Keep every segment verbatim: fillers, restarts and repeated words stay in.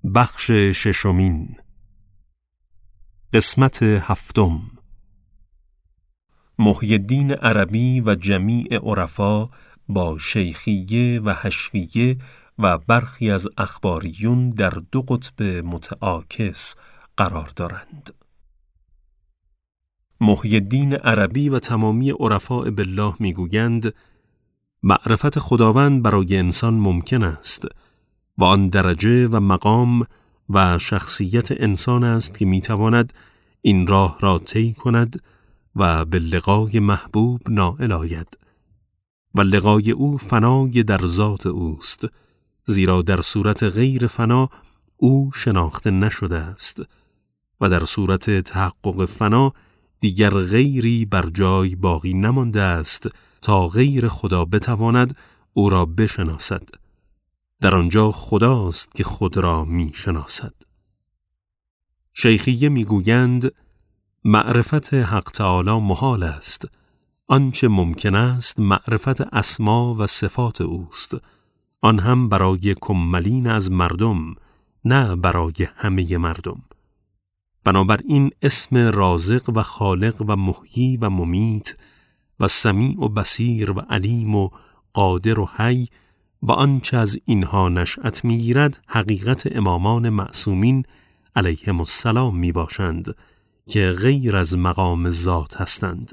بخش ششمین. قسمت هفتم. محی الدین عربی و جمیع عرفا با شیخیه و حشویه و برخی از اخباریون در دو قطب متعاکس قرار دارند. محی الدین عربی و تمامی عرفاء بالله میگویند معرفت خداوند برای انسان ممکن است و آن درجه و مقام و شخصیت انسان است که میتواند این راه را طی کند و به لقای محبوب نائل آید و لقای او فنای در ذات اوست، زیرا در صورت غیر فنا او شناخته نشده است و در صورت تحقق فنا دیگر غیری بر جای باقی نمانده است تا غیر خدا بتواند او را بشناسد. در آنجا خداست که خود را می شناسد. شیخیه می گویند معرفت حق تعالی محال است. آنچه ممکن است معرفت اسما و صفات اوست، آن هم برای کملین از مردم، نه برای همه مردم. بنابراین اسم رازق و خالق و محیی و ممیت و سمیع و بصیر و علیم و قادر و حی و آنچه از اینها نشأت می‌گیرد حقیقت امامان معصومین علیهم السلام می باشند که غیر از مقام ذات هستند.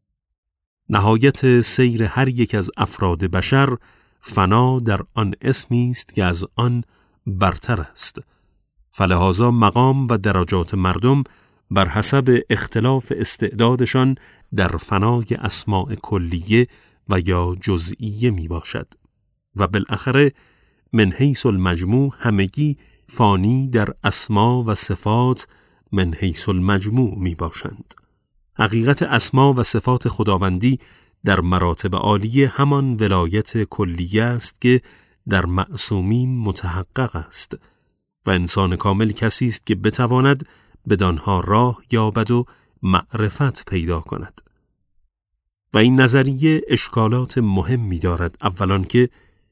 نهایت سیر هر یک از افراد بشر فنا در آن اسمی است که از آن برتر است. فلهذا مقام و درجات مردم بر حسب اختلاف استعدادشان در فنای اسماء کلیه و یا جزئیه می باشد و بالاخره من حیث المجموع همگی فانی در اسما و صفات من حیث المجموع می باشند. حقیقت اسما و صفات خداوندی در مراتب عالیه همان ولایت کلیه است که در معصومین متحقق است و انسان کامل کسی است که بتواند بدانها راه یابد و معرفت پیدا کند. و این نظریه اشکالات مهمی دارد. اولان که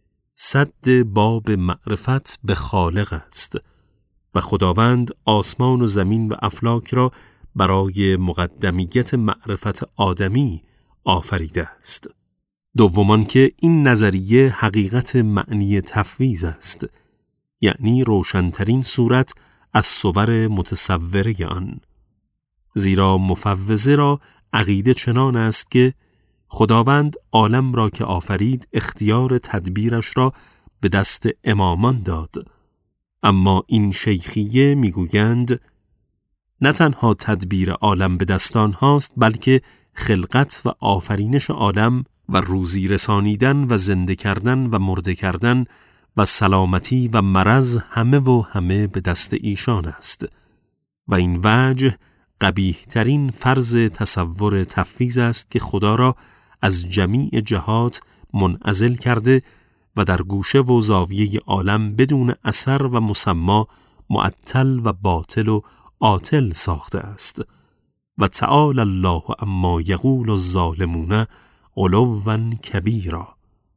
سد باب معرفت به خالق است و خداوند آسمان و زمین و افلاک را برای مقدمیت معرفت آدمی آفریده است. دومان که این نظریه حقیقت معنی تفویض است، یعنی روشنترین صورت از صور متصوره آن، زیرا مفوضه را عقیده چنان است که خداوند عالم را که آفرید اختیار تدبیرش را به دست امامان داد. اما این شیخیه میگویند نه تنها تدبیر عالم به دست آنهاست، بلکه خلقت و آفرینش عالم و روزی رسانیدن و زنده کردن و مرده کردن و سلامتی و مرض همه و همه به دست ایشان است و این وجه قبیح ترین فرض تصور تفویض است که خدا را از جمیع جهات منعزل کرده و در گوشه و زاویه عالم بدون اثر و مسما معطل و باطل و عاطل ساخته است و تعالی الله اما یقول الظالمون علوا کبیرا.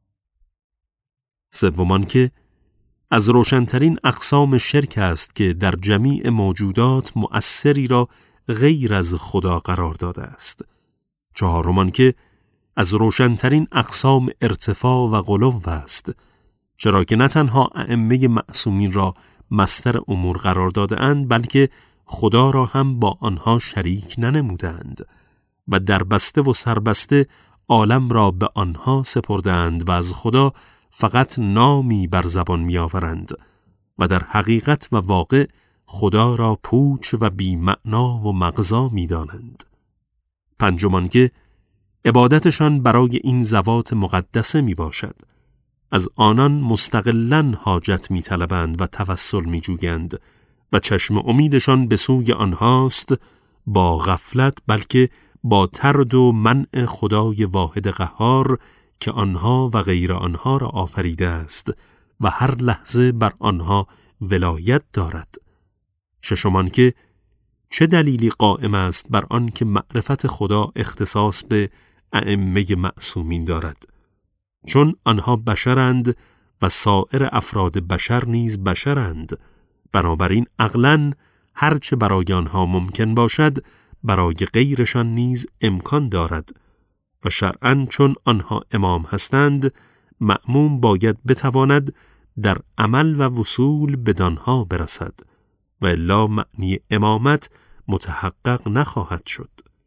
سومان که از روشنترین اقسام شرک است که در جمیع موجودات مؤثری را غیر از خدا قرار داده است. چهارمان که از روشنترین اقسام ارتفاع و غلو است، چرا که نه تنها ائمه معصومین را مصدر امور قرار داده اند، بلکه خدا را هم با آنها شریک ننمودند و در بسته و سربسته عالم را به آنها سپردند و از خدا فقط نامی بر زبان می آورند و در حقیقت و واقع خدا را پوچ و بی معنا و مغزا می دانند. پنجمان که عبادتشان برای این ذوات مقدسه می باشد. از آنان مستقلاً حاجت می طلبند و توسل می جویند و چشم امیدشان به سوی آنهاست، با غفلت بلکه با طرد و منع خدای واحد قهار که آنها و غیر آنها را آفریده است و هر لحظه بر آنها ولایت دارد. ششمان که چه دلیلی قائم است بر آن که معرفت خدا اختصاص به ائمه معصومین دارد؟ چون آنها بشرند و سایر افراد بشر نیز بشرند، بنابراین عقلاً هرچه برای آنها ممکن باشد برای غیرشان نیز امکان دارد و شرعاً چون آنها امام هستند مأموم باید بتواند در عمل و وصول بدانها برسد و الا معنی امامت متحقق نخواهد شد.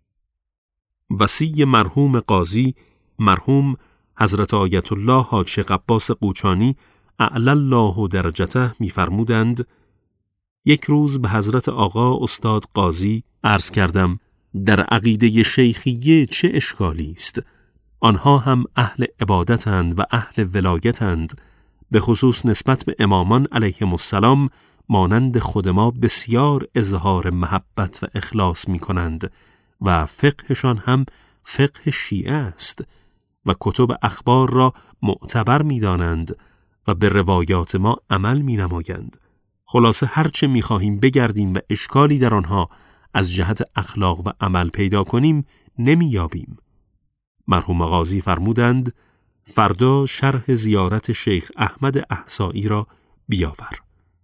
وصی مرحوم قاضی مرحوم حضرت آیت الله حاج شیخ عباس قوچانی اعلی الله درجته می‌فرمودند: یک روز به حضرت آقا استاد قاضی عرض کردم در عقیده شیخیه چه اشکالی است؟ آنها هم اهل عبادتند و اهل ولایتند، به خصوص نسبت به امامان علیهم السلام مانند خود ما بسیار اظهار محبت و اخلاص می کنند و فقهشان هم فقه شیعه است و کتب اخبار را معتبر می دانند و به روایات ما عمل می نمایند. خلاصه هرچه می خواهیم بگردیم و اشکالی در آنها از جهت اخلاق و عمل پیدا کنیم نمی یابیم. مرحوم قاضی فرمودند: فردا شرح زیارت شیخ احمد احصایی را بیاور.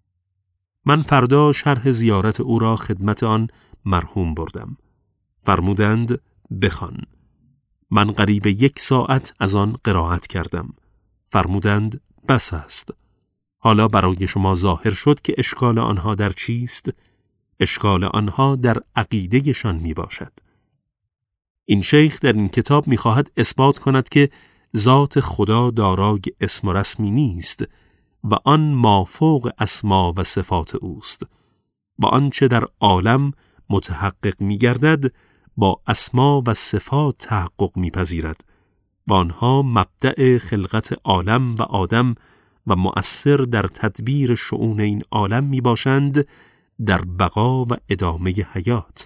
من فردا شرح زیارت او را خدمت آن مرحوم بردم. فرمودند بخوان. من قریب یک ساعت از آن قرائت کردم. فرمودند بس است. حالا برای شما ظاهر شد که اشکال آنها در چیست؟ اشکال آنها در عقیدهشان می باشد. این شیخ در این کتاب می خواهد اثبات کند که ذات خدا دارای اسم و رسمی نیست و آن مافوق اسما و صفات اوست و آنچه در عالم متحقق می گردد با اسما و صفات تحقق می پذیرد و آنها مبدأ خلقت عالم و آدم و مؤثر در تدبیر شؤون این عالم می باشند در بقا و ادامه حیات.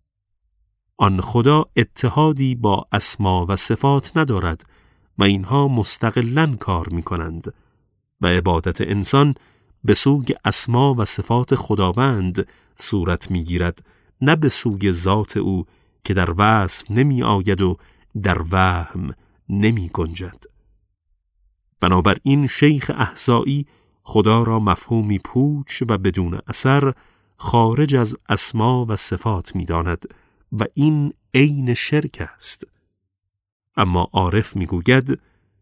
آن خدا اتحادی با اسما و صفات ندارد و اینها مستقلاً کار می کنند و عبادت انسان به سوی اسما و صفات خداوند صورت می گیرد، نه به سوی ذات او که در وصف نمی آید و در وهم نمی گنجد. بنابراین شیخ احصایی خدا را مفهومی پوچ و بدون اثر خارج از اسما و صفات می داند و این عین شرک است. اما عارف می گوید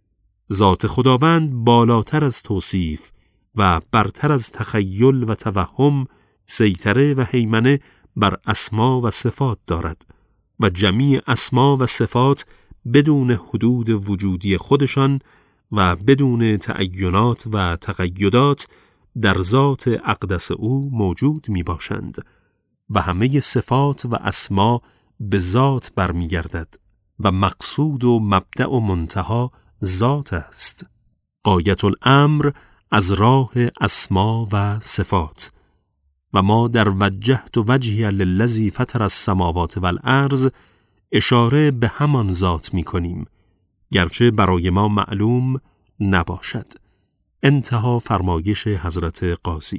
ذات خداوند بالاتر از توصیف و برتر از تخیل و توهم سیطره و هیمنه بر اسما و صفات دارد و جمیع اسما و صفات بدون حدود وجودی خودشان و بدون تعینات و تقیدات در ذات اقدس او موجود می باشند و همه صفات و اسما به ذات برمی گردد و مقصود و مبدأ و منتها ذات است. غایت الامر از راه اسما و صفات و ما در وجهت و وجهی للذی فطر السماوات والارض اشاره به همان ذات می کنیم گرچه برای ما معلوم نباشد. انتها فرمایش حضرت قاضی.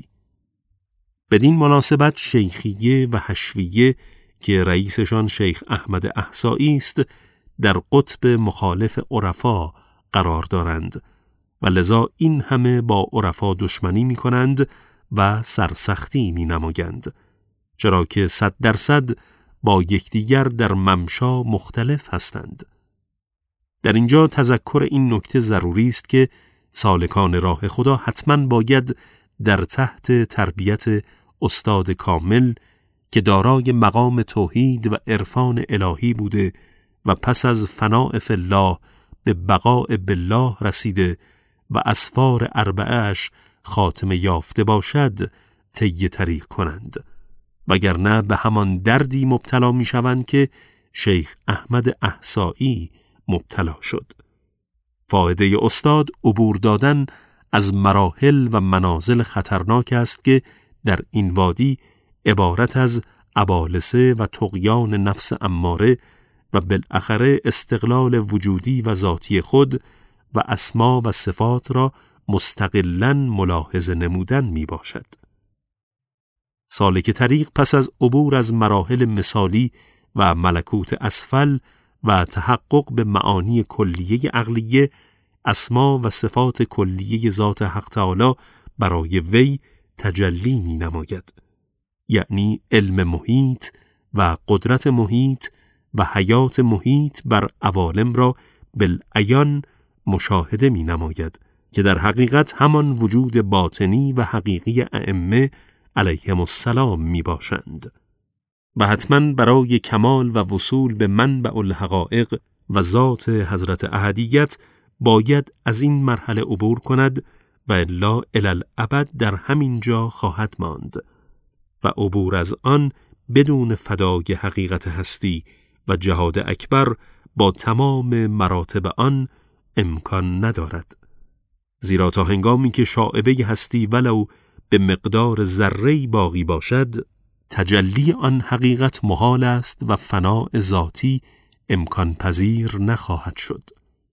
بدین مناسبت شیخیه و حشویه که رئیسشان شیخ احمد احصایی است در قطب مخالف عرفا قرار دارند و لذا این همه با عرفا دشمنی می کنند و سرسختی می نمایند، چرا که صد درصد با یکدیگر در ممشا مختلف هستند. در اینجا تذکر این نکته ضروری است که سالکان راه خدا حتماً باید در تحت تربیت استاد کامل که دارای مقام توحید و عرفان الهی بوده و پس از فناء فی الله به بقاء بالله رسیده و اسفار اربعه‌اش خاتمه یافته باشد طی طریق کنند، وگرنه به همان دردی مبتلا می شوند که شیخ احمد احصایی مبتلا شد. فایده استاد عبور دادن از مراحل و منازل خطرناک است که در این وادی عبارت از ابالسه و طغیان نفس اماره و بالاخره استقلال وجودی و ذاتی خود و اسما و صفات را مستقلاً ملاحظه نمودن می باشد. سالک طریق پس از عبور از مراحل مثالی و ملکوت اسفل و تحقق به معانی کلیه عقلیه، اسما و صفات کلیه ذات حق تعالی برای وی تجلی می نماید، یعنی علم محیط و قدرت محیط و حیات محیط بر عوالم را بالعیان مشاهده می نماید که در حقیقت همان وجود باطنی و حقیقی ائمه علیهم السلام می باشند. و حتماً برای کمال و وصول به منبع الحقائق و ذات حضرت احدیت باید از این مرحله عبور کند و الا الالابد در همین جا خواهد ماند و عبور از آن بدون فدای حقیقت هستی و جهاد اکبر با تمام مراتب آن امکان ندارد. زیرا تا هنگامی که شائبه هستی ولو به مقدار ذره‌ای باقی باشد، تجلی آن حقیقت محال است و فناء ذاتی امکان پذیر نخواهد شد.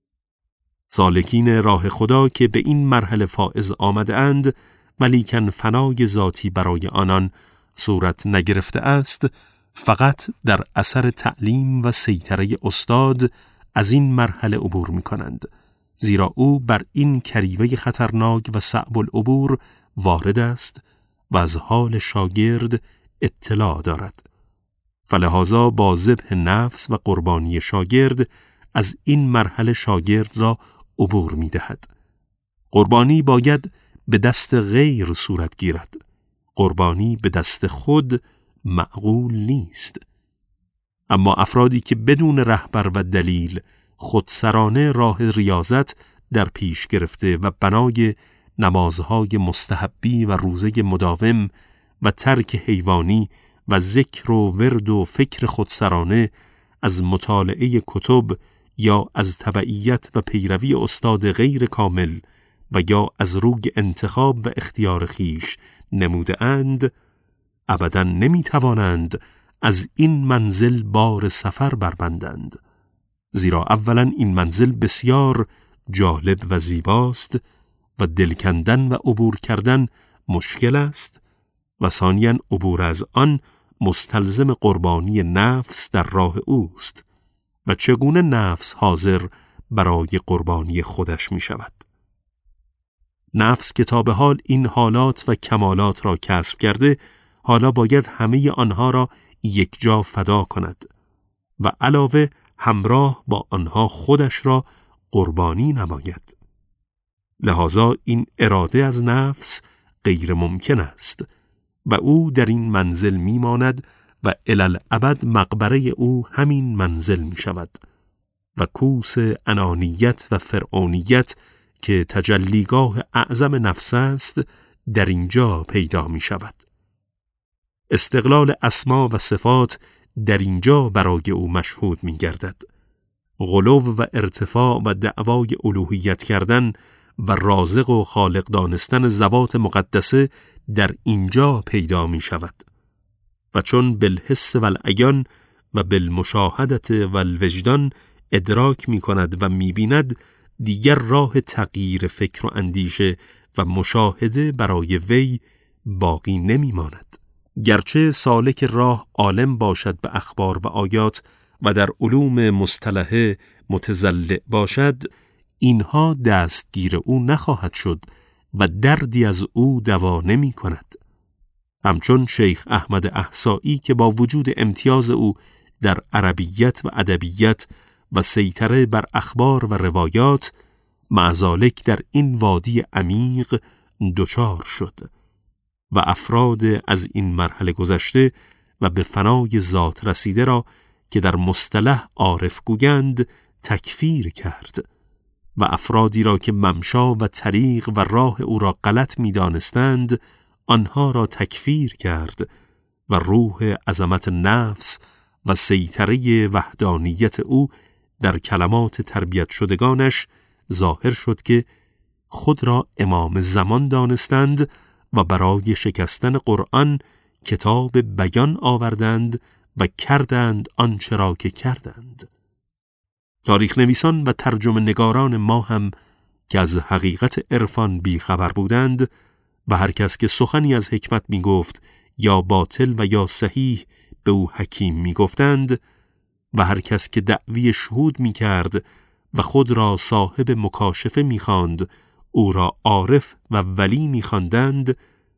سالکین راه خدا که به این مرحله فائز آمده اند ولیکن فنای ذاتی برای آنان صورت نگرفته است، فقط در اثر تعلیم و سیطره استاد از این مرحله عبور می کنند، زیرا او بر این کریوه خطرناک و صعب العبور وارد است و از حال شاگرد اطلاع دارد. فلهذا با ذبح نفس و قربانی شاگرد از این مرحله شاگرد را عبور می دهد. قربانی باید به دست غیر صورت گیرد. قربانی به دست خود معقول نیست. اما افرادی که بدون رهبر و دلیل خودسرانه راه ریاضت در پیش گرفته و بنای نمازهای مستحبی و روزه مداوم و ترک حیوانی و ذکر و ورد و فکر خودسرانه از مطالعه کتب یا از تبعیت و پیروی استاد غیر کامل و یا از روی انتخاب و اختیار خیش نموده اند، ابداً نمی توانند از این منزل بار سفر بربندند. زیرا اولاً این منزل بسیار جالب و زیباست و دلکندن و عبور کردن مشکل است و ثانیاً عبور از آن مستلزم قربانی نفس در راه اوست و چگونه نفس حاضر برای قربانی خودش می شود. نفس که تا به حال این حالات و کمالات را کسب کرده، حالا باید همه آنها را یک جا فدا کند و علاوه همراه با آنها خودش را قربانی نماید. لذا این اراده از نفس غیر ممکن است و او در این منزل می ماند و الالابد مقبره او همین منزل می شود و کوس انانیت و فرعونیت که تجلیگاه اعظم نفس است در اینجا پیدا می شود. استقلال اسما و صفات در اینجا برای او مشهود می گردد. غلو و ارتفاع و دعوای الوهیت کردن و رازق و خالق دانستن ذوات مقدسه در اینجا پیدا می شود و چون بالحس و العیان و بالمشاهدت و الوجدان ادراک می کند و می بیند، دیگر راه تغییر فکر و اندیشه و مشاهده برای وی باقی نمی ماند. گرچه سالک راه عالم باشد به اخبار و آیات و در علوم مصطلحه متزلع باشد، اینها دستگیر او نخواهد شد و دردی از او دوا نمی کند. همچون شیخ احمد احصایی که با وجود امتیاز او در عربیت و ادبیت و سیطره بر اخبار و روایات، مع ذالک در این وادی عمیق دچار شد و افراد از این مرحله گذشته و به فنای ذات رسیده را که در مصطلح عارف گویند تکفیر کرد و افرادی را که ممشا و طریق و راه او را غلط می دانستند آنها را تکفیر کرد و روح عظمت نفس و سیطره وحدانیت او در کلمات تربیت شدگانش ظاهر شد که خود را امام زمان دانستند و برای شکستن قرآن کتاب بیان آوردند و کردند آنچه را که کردند. تاریخ نویسان و ترجمه نگاران ما هم که از حقیقت عرفان بی خبر بودند و هر کس که سخنی از حکمت می گفت یا باطل و یا صحیح به او حکیم می گفتند و هر کس که دعوی شهود می کرد و خود را صاحب مکاشفه می خواند او را عارف و ولی می خواندند،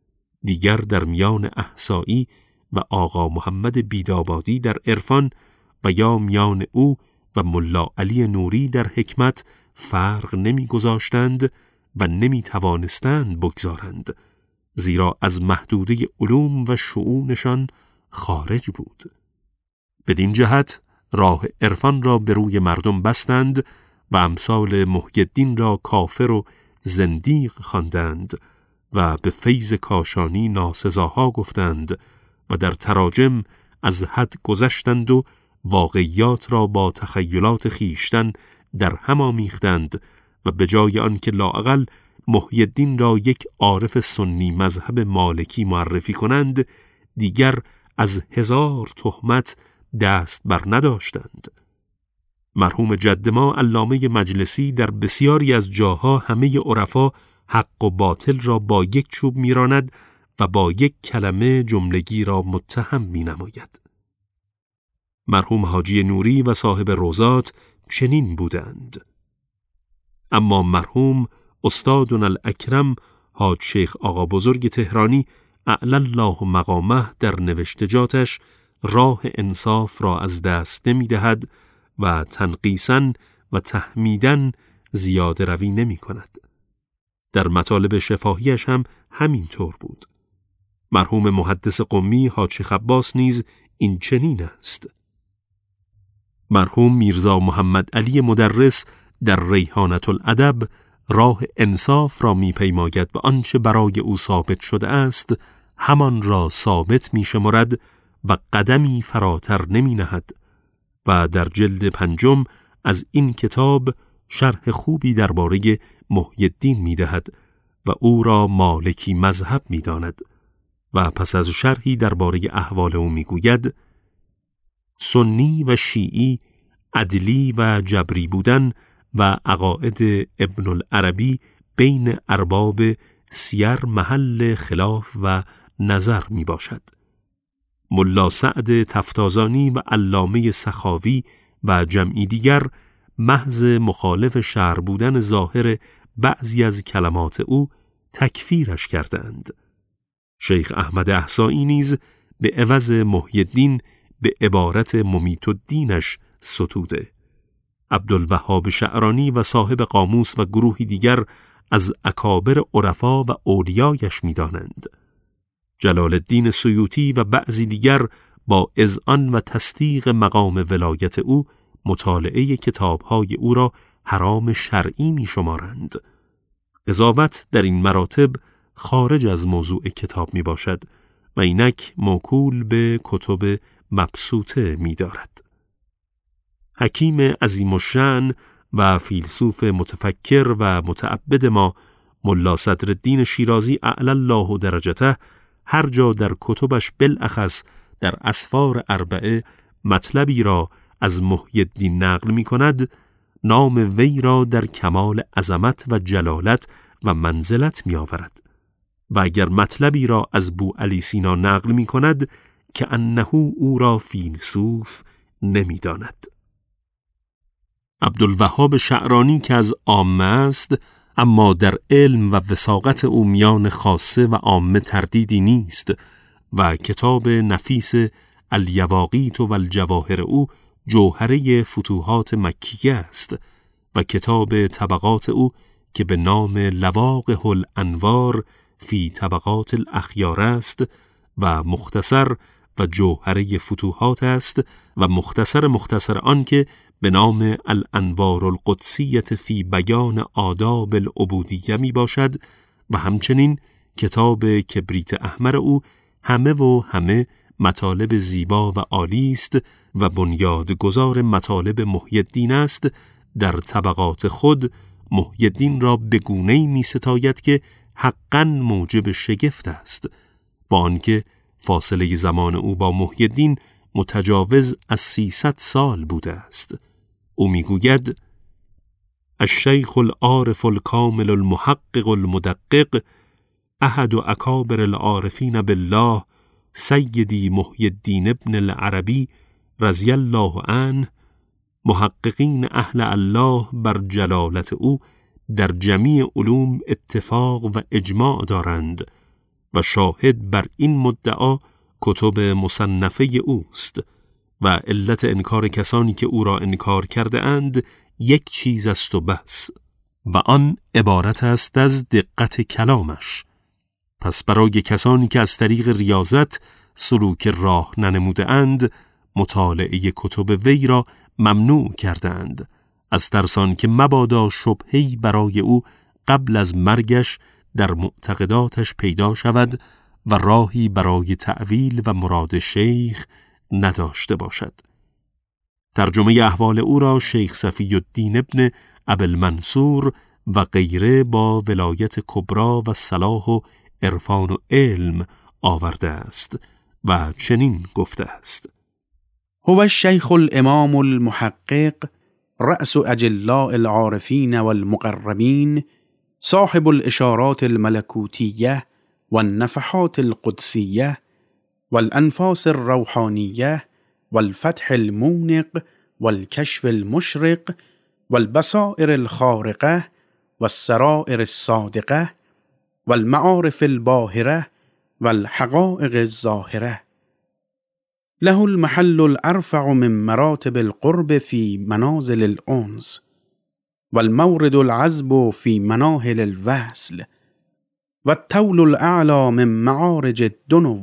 دیگر در میان احصایی و آقا محمد بیدابادی در عرفان و یا میان او و ملا علی نوری در حکمت فرق نمی گذاشتند و نمی توانستند بگذارند، زیرا از محدوده علوم و شؤونشان خارج بود. بدین جهت راه عرفان را به روی مردم بستند و امثال محی الدین را کافر و زندیق خواندند و به فیض کاشانی ناسزاها گفتند و در تراجم از حد گذشتند و واقعیات را با تخیلات خیشتن در هم آمیختند و به جای آن که لااقل محی الدین را یک عارف سنی مذهب مالکی معرفی کنند، دیگر از هزار تهمت دست بر نداشتند. مرحوم جد ما علامه مجلسی در بسیاری از جاها همه عرفا حق و باطل را با یک چوب میراند و با یک کلمه جملگی را متهم می نماید. مرحوم حاجی نوری و صاحب روزات چنین بودند. اما مرحوم استادنا الاکرم حاج شیخ آقا بزرگ تهرانی اعلی الله مقامه در نوشتجاتش راه انصاف را از دست نمی دهد و تنقیساً و تحمیداً زیاده روی نمی کند. در مطالب شفاهیش هم همین طور بود. مرحوم محدث قمی حاج شیخ عباس نیز این چنین است. مرحوم میرزا محمد علی مدرس در ریحانة الادب راه انصاف را می پیماید و آنچه برای او ثابت شده است همان را ثابت می شمرد و قدمی فراتر نمی نهد و در جلد پنجم از این کتاب شرح خوبی درباره محی الدین می دهد و او را مالکی مذهب می داند و پس از شرحی درباره احوال او می گوید: سنی و شیعی، عدلی و جبری بودن و عقاید ابن العربی بین ارباب سیر محل خلاف و نظر می باشد. ملا سعد تفتازانی و علامه سخاوی و جمعی دیگر محض مخالف شرع بودن ظاهر بعضی از کلمات او تکفیرش کردند. شیخ احمد احصایی نیز به عوض محی الدین به عبارت ممیت الدینش ستوده. عبدالوهاب شعرانی و صاحب قاموس و گروهی دیگر از اکابر عرفا و اولیایش می دانند. جلال الدین سیوطی و بعضی دیگر با اذعان و تصدیق مقام ولایت او مطالعه کتابهای او را حرام شرعی می شمارند. قضاوت در این مراتب خارج از موضوع کتاب می باشد و اینک موکول به کتب مبسوطه می دارد. حکیم عظیم الشأن و فیلسوف متفکر و متعبد ما ملا صدرالدین شیرازی اعلی الله درجته هر جا در کتبش بالاخص در اسفار اربعه مطلبی را از محی الدین نقل می کند، نام وی را در کمال عظمت و جلالت و منزلت می آورد و اگر مطلبی را از بو علی سینا نقل می کند که انه او را فیلسوف نمی داند. عبدالوهاب شعرانی که از عامه است، اما در علم و وثاقت او میان خاصه و عامه تردیدی نیست و کتاب نفیس الیواقیت و الجواهر او جوهره فتوحات مکیه است و کتاب طبقات او که به نام لواقح الانوار فی طبقات الاخیار است و مختصر و جوهره فتوحات است و مختصر مختصر آن که به نام الانوار القدسیت فی بیان آداب العبودیه می باشد و همچنین کتاب کبریت احمر او همه و همه مطالب زیبا و عالی است و بنیادگذار مطالب محی الدین است. در طبقات خود محی الدین را به گونه‌ای می ستاید که حقاً موجب شگفت است، با آنکه فاصله زمان او با محی الدین متجاوز از سیصد سال بوده است. او میگوید: الشیخ العارف الکامل المحقق المدقق احد اکابر العارفین بالله سیدی محی الدین ابن العربی رضی الله عنه. محققین اهل الله بر جلالت او در جمیع علوم اتفاق و اجماع دارند و شاهد بر این مدعا کتب مصنفه اوست و علت انکار کسانی که او را انکار کرده اند یک چیز است و بس، و آن عبارت است از دقت کلامش. پس برای کسانی که از طریق ریاضت سلوک راه ننموده اند، مطالعه کتب وی را ممنوع کرده اند، از ترسان که مبادا شبهه‌ای برای او قبل از مرگش در معتقداتش پیدا شود و راهی برای تأویل و مراد شیخ نداشته باشد. ترجمه احوال او را شیخ صفی الدین ابن ابوالمنصور و غیره با ولایت کبرا و صلاح و عرفان و علم آورده است و چنین گفته است: هو الشیخ الامام المحقق رأس اجلاء العارفین والمقربین صاحب الاشارات الملكوتیه والنفحات القدسیه والانفاس الروحانیه والفتح المونق والكشف المشرق والبصائر الخارقه والسرائر الصادقه والمعارف الباهره والحقائق الظاهره. له المحل الأرفع من مراتب القرب في منازل الأنس، والمورد العذب في مناهل الوصل، والطول الأعلى من معارج الدنو،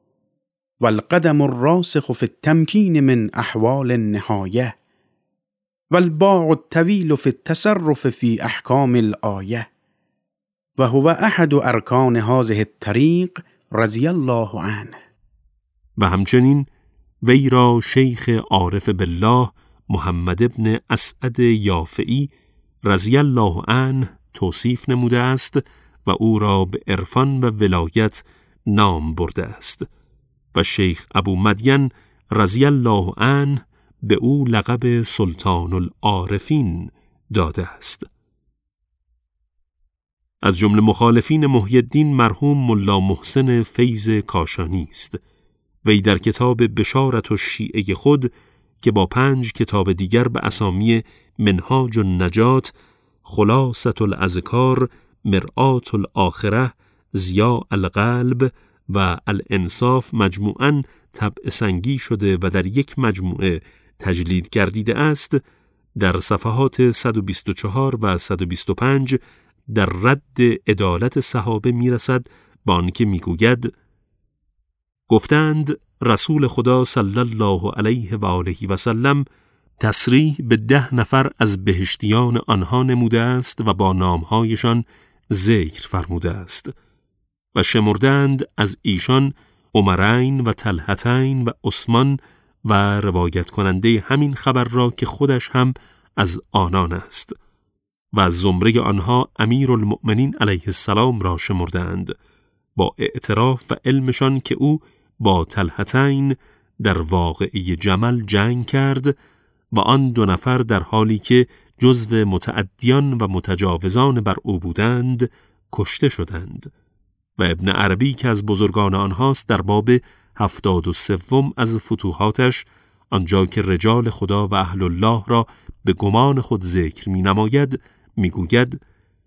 والقدم الراسخ في التمكين من أحوال النهاية، والباع الطويل في التصرف في أحكام الآية. وهو أحد أركان هذه الطريق رضی الله عنه. و همچنین وی را شیخ عارف بالله محمد ابن اسعد یافعی رضی الله عنه توصیف نموده است و او را به عرفان و ولایت نام برده است و شیخ ابو مدین رضی الله عنه به او لقب سلطان العارفین داده است. از جمله مخالفین محی الدین مرحوم ملا محسن فیض کاشانی است. وی در کتاب بشارت الشیعه خود که با پنج کتاب دیگر به اسامی منهاج النجات، خلاصة الاذکار، مرآة الآخره، ضیاء القلب و الانصاف مجموعاً طبع سنگی شده و در یک مجموعه تجلید گردیده است، در صفحات صد و بیست و چهار و صد و بیست و پنج در رد عدالت صحابه میرسد با آنکه میگوید: گفتند رسول خدا صلی الله علیه و آله و سلم تصریح به ده نفر از بهشتیان آنها نموده است و با نامهایشان ذکر فرموده است و شمردند از ایشان عمرین و طلحتین و عثمان و روایت کننده همین خبر را که خودش هم از آنان است و از زمره آنها امیرالمؤمنین علیه السلام را شمردند با اعتراف و علمشان که او با طلحتین در واقعه جمل جنگ کرد و آن دو نفر در حالی که جزو متعدیان و متجاوزان بر او بودند کشته شدند. و ابن عربی که از بزرگان آنهاست در باب هفتاد و سوم از فتوحاتش آنجا که رجال خدا و اهل الله را به گمان خود ذکر می نماید می گوید: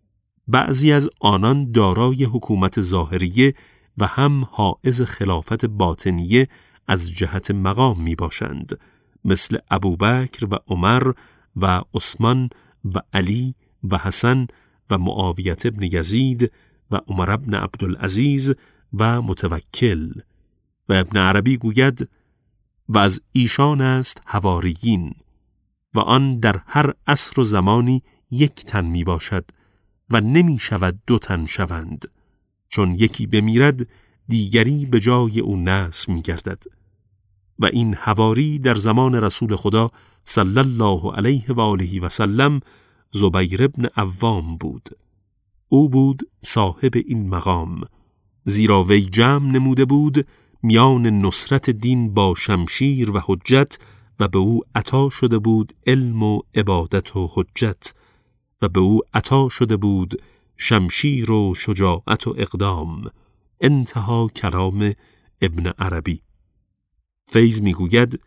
بعضی از آنان دارای حکومت ظاهریه و هم حائز خلافت باطنیه از جهت مقام می باشند، مثل ابوبکر و عمر و عثمان و علی و حسن و معاویه ابن یزید و عمر ابن عبدالعزیز و متوکل. و ابن عربی گوید: و از ایشان است حواریین و آن در هر عصر و زمانی یک تن می باشد و نمی شود دو تن شوند، چون یکی بمیرد دیگری به جای او نصب می گردد. و این حواری در زمان رسول خدا صلی الله علیه و آله و سلم زبیر ابن عوام بود. او بود صاحب این مقام، زیرا وی جمع نموده بود میان نصرت دین با شمشیر و حجت و به او عطا شده بود علم و عبادت و حجت و به او عطا شده بود شمشیر و شجاعت و اقدام. انتها کلام ابن عربی. فیض میگوید: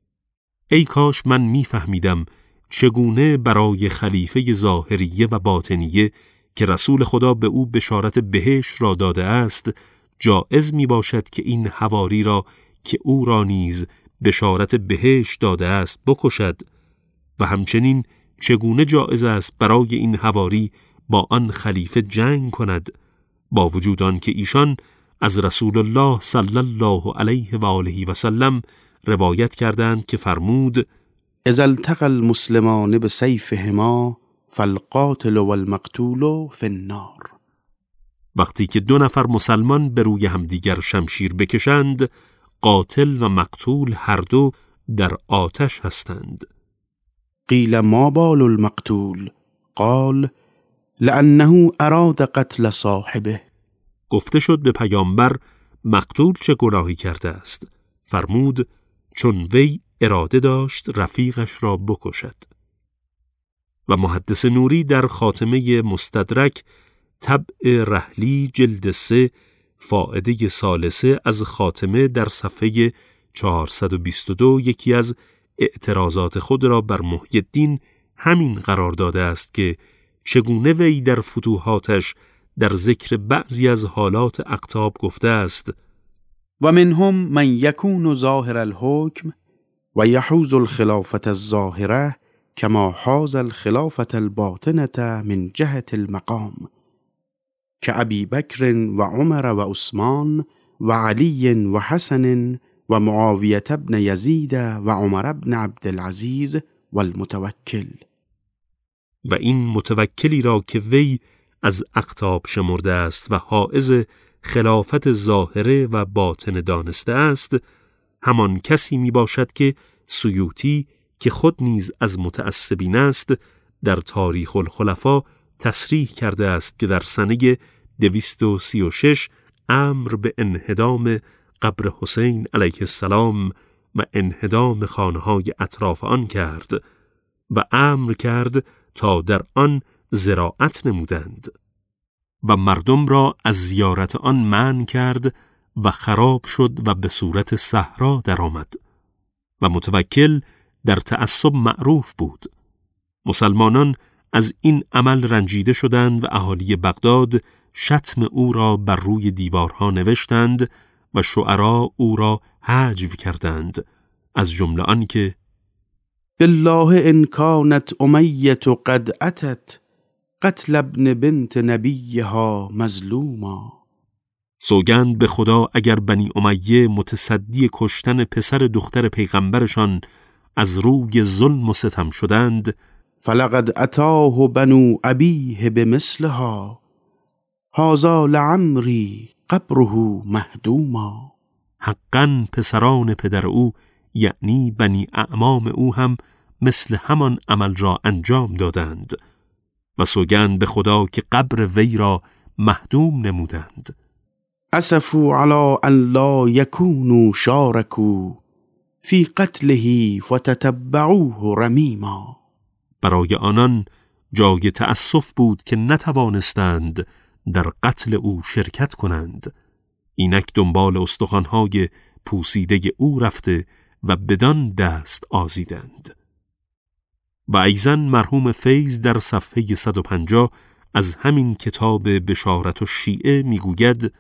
ای کاش من میفهمیدم چگونه برای خلیفه ظاهریه و باطنیه که رسول خدا به او بشارت بهشت را داده است جائز می باشد که این حواری را که او را نیز بشارت بهشت داده است بکشد و همچنین چگونه جائز است برای این حواری با آن خلیفه جنگ کند، با وجود آن که ایشان از رسول الله صلی الله علیه و آله و سلم روایت کردند که فرمود: اذا التقى المسلمان بسیفهما فالقاتل والمقتول فی النار. وقتی که دو نفر مسلمان به روی همدیگر شمشیر بکشند، قاتل و مقتول هر دو در آتش هستند. قیل ما بال المقتول؟ قال لأنه اراد قتل صاحبه. گفته شد به پیامبر مقتول چه گناهی کرده است؟ فرمود چون وی اراده داشت رفیقش را بکشد. و محدث نوری در خاتمه مستدرک طبع رحلی جلد سه فائده ثالثه از خاتمه در صفحه چهارصد و بیست و دو یکی از اعتراضات خود را بر محی الدین همین قرار داده است که چگونه وی در فتوحاتش در ذکر بعضی از حالات اقطاب گفته است: و منهم من یکون ظاهر الحکم و یحوز الخلافة الظاهره کما حاز الخلافة الباطنة من جهة المقام كأبي بكر وعمر وعثمان وعلي وحسن ومعاوية بن يزيد وعمر بن عبد العزيز والمتوكل. و این متوکلی را که وی از اقطاب شمرده است و حائز خلافت ظاهره و باطن دانسته است، همان کسی می باشد که سیوطی که خود نیز از متعصبین است در تاریخ الخلفا تصریح کرده است که در سنه دویست و سی و شش امر به انهدام قبر حسین علیه السلام و انهدام خانه‌های اطراف آن کرد و امر کرد تا در آن زراعت نمودند و مردم را از زیارت آن منع کرد و خراب شد و به صورت صحرا درآمد و متوکل در تعصب معروف بود. مسلمانان از این عمل رنجیده شدند و اهالی بغداد شتم او را بر روی دیوارها نوشتند و شعرا او را حجو کردند، از جمله آن که بالله ان كانت امیة قد اتت قتل ابن بنت نبیها مظلوما. سوگند به خدا اگر بنی امیه متصدی کشتن پسر دختر پیغمبرشان از روی ظلم و ستم شدند، فلقد اتاه بنو ابیه بمثلها هذا لعمری قبره مهدوما. حقاً پسران پدر او یعنی بنی اعمام او هم مثل همان عمل را انجام دادند و سوگند به خدا که قبر وی را مهدوم نمودند. اسفوا علی ان لا یکونوا شارکوا فی قتله فتتبعوه رمیما. برای آنان جای تأسف بود که نتوانستند در قتل او شرکت کنند، اینک دنبال استخوان‌های پوسیده او رفته و بدان دست آزیدند. و ایضاً مرحوم فیض در صفحه صد و پنجاه از همین کتاب بشارت الشیعه میگوید: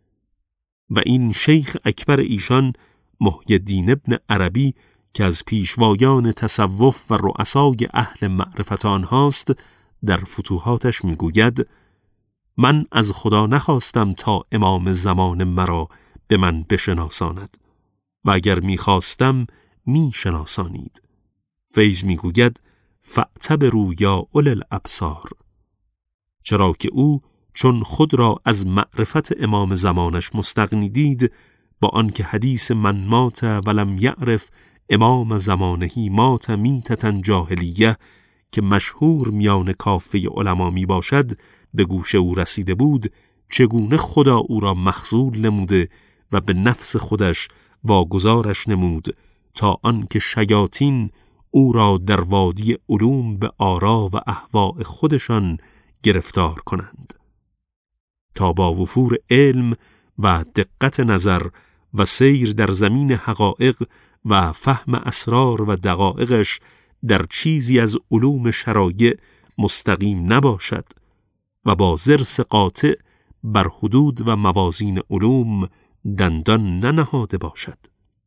و این شیخ اکبر ایشان محی الدین ابن عربی که از پیشوایان تصوف و رؤسای اهل معرفت آنهاست در فتوحاتش میگوید: من از خدا نخواستم تا امام زمان مرا به من بشناساند و اگر میخواستم میشناسانید. فیض میگوید: فاعتبروا یا اولی الابصار، چرا که او چون خود را از معرفت امام زمانش مستغنی دید، با آنکه حدیث من مات ولم یعرف امام زمانهی مات میتة جاهلیه که مشهور میان کافه علما می باشد به گوش او رسیده بود، چگونه خدا او را مخذول نموده و به نفس خودش واگذارش نمود تا آنکه شیاطین او را در وادی علوم به آرا و اهواء خودشان گرفتار کنند، تا با وفور علم و دقت نظر و سیر در زمین حقایق و فهم اسرار و دقایقش در چیزی از علوم شرایع مستقیم نباشد و با ضرس قاطع بر حدود و موازین علوم دندان ننهاده باشد.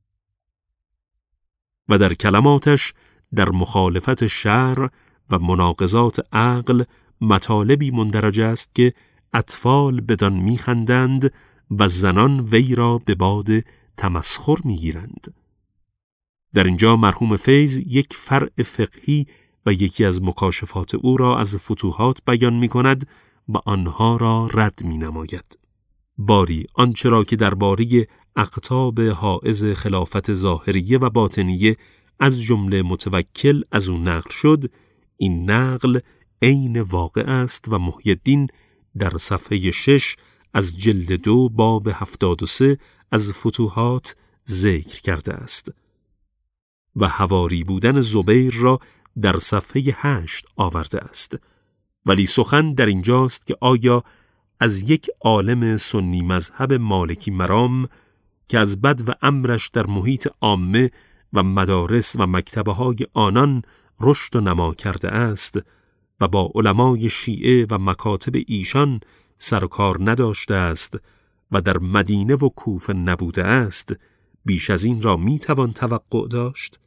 و در کلماتش در مخالفت شرع و مناقضات عقل مطالبی مندرج است که اطفال بدان میخندند و زنان وی را به باد تمسخر میگیرند. در اینجا مرحوم فیض یک فرع فقهی و یکی از مکاشفات او را از فتوحات بیان می کند و آنها را رد می نماید. باری آنچه را که درباره اقطاب حائز خلافت ظاهریه و باطنیه از جمله متوکل از او نقل شد، این نقل عین واقع است و محی الدین در صفحه شش از جلد دو باب هفتاد و سه از فتوحات ذکر کرده است و حواری بودن زبیر را در صفحه هشت آورده است. ولی سخن در اینجاست که آیا از یک عالم سنی مذهب مالکی مرام که از بد و امرش در محیط عامه و مدارس و مکتبه های آنان رشد و نما کرده است و با علمای شیعه و مکاتب ایشان سرکار نداشته است و در مدینه و کوفه نبوده است، بیش از این را می توان توقع داشت؟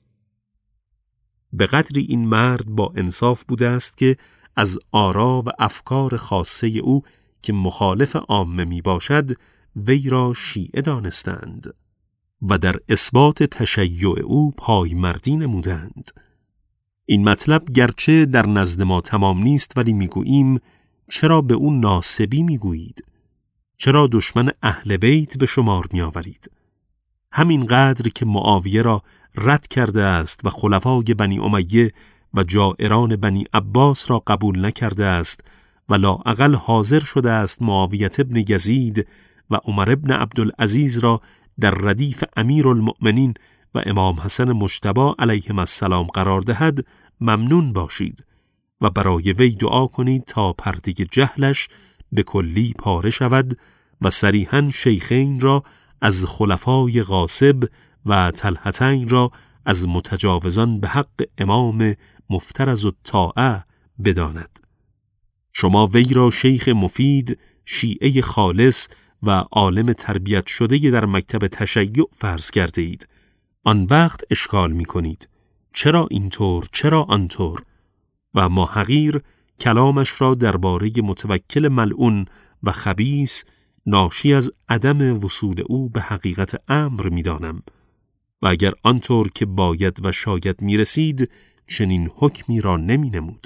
به قدری این مرد با انصاف بوده است که از آرا و افکار خاصه او که مخالف عامه می باشد وی را شیعه دانستند و در اثبات تشیع او پایمردی نمودند. این مطلب گرچه در نزد ما تمام نیست، ولی میگوییم چرا به او ناسبی میگویید؟ چرا دشمن اهل بیت به شمار میآورید؟ همین قدر که معاویه را رد کرده است و خلفای بنی امیه و جائران بنی عباس را قبول نکرده است و لااقل حاضر شده است معاویه ابن یزید و عمر ابن عبدالعزیز را در ردیف امیرالمؤمنین و امام حسن مجتبی علیهم السلام قرار دهد، ممنون باشید و برای وی دعا کنید تا پرده جهلش به کلی پاره شود و صریحاً شیخین را از خلفای غاصب و طلحتین را از متجاوزان به حق امام مفترض الطاعه بداند. شما وی را شیخ مفید، شیعه خالص و عالم تربیت شده در مکتب تشیع فرض کرده اید. آن وقت اشکال می کنید چرا اینطور، چرا آنطور، و ما حقیر کلامش را درباره متوکل ملعون و خبیث ناشی از عدم وصول او به حقیقت امر می دانم و اگر آنطور که باید و شاید می رسید چنین حکمی را نمی نمود.